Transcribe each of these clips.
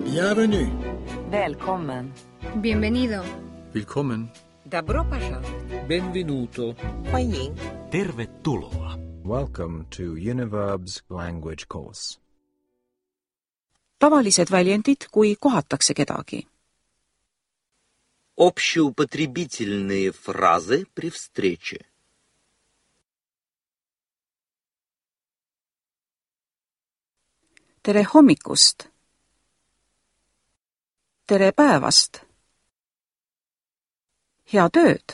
Bienvenue. Välkommen. Bienvenido. Willkommen. Добро пожаловать. Benvenuto. 欢迎. Tervetuloa. Welcome to Univerb's language course. Tavalised väljendid, kui kohatakse kedagi. Общеупотребительные фразы при встрече. Tere hommikust. Tere päevast. Head ööd.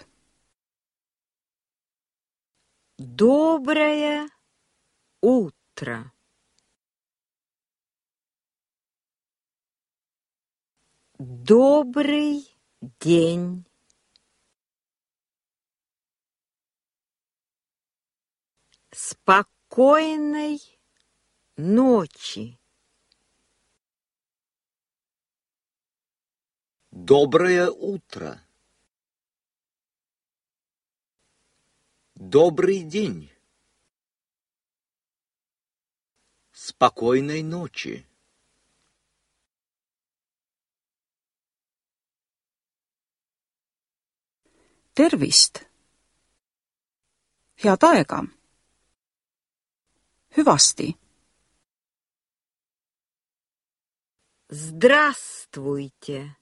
Доброе утро. Добрый день. Спокойной ночи. Доброе утро. Добрый день. Спокойной ночи. Tervist. Head aega. Hüvasti. Здравствуйте.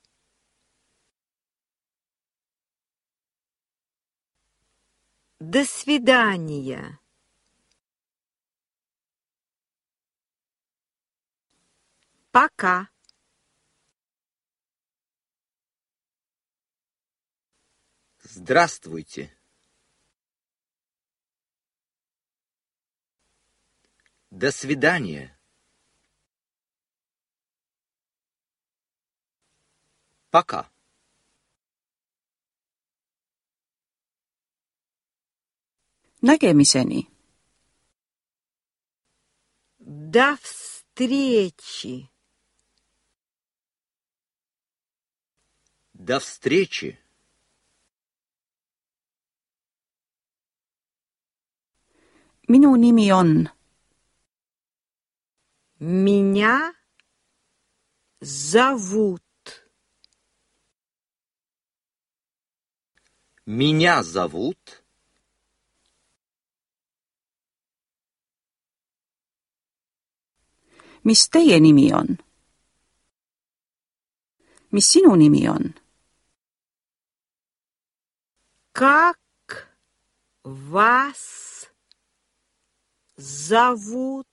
До свидания. Пока. Здравствуйте. До свидания. Пока. Nägemiseni. До встречи. До встречи. Minu nimi on. Меня зовут. Меня зовут. Mis teie nimi on? Mis sinu nimi on? Как вас зовут?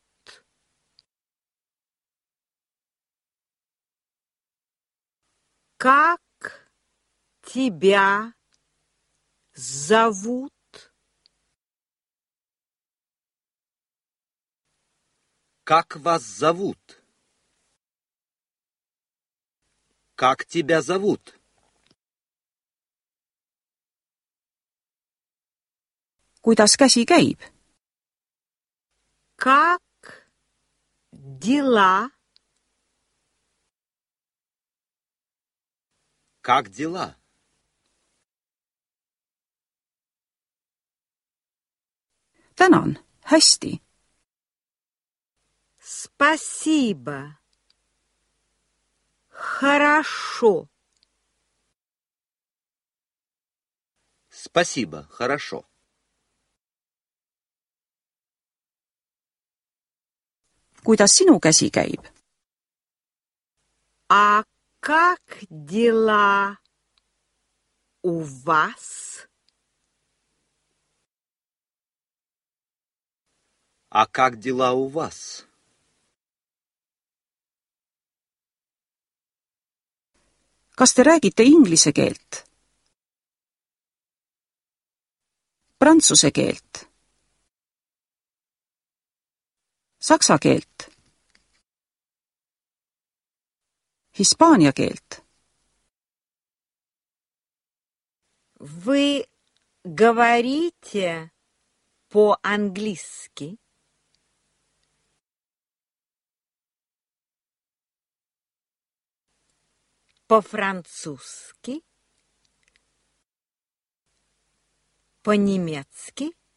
Как тебя зовут? Как вас зовут? Как тебя зовут? Kuidas käsi käib? Как дела? Как дела? Tänan, hästi. Спасибо. Хорошо. Спасибо, хорошо. Kuidas sinu käsi käib? А как дела у вас? А как дела у вас? Kas te räägite inglise keelt? Prantsuse keelt? Saksa keelt? Hispaania keelt? Вы говорите по-английски? По-французски? По-немецки?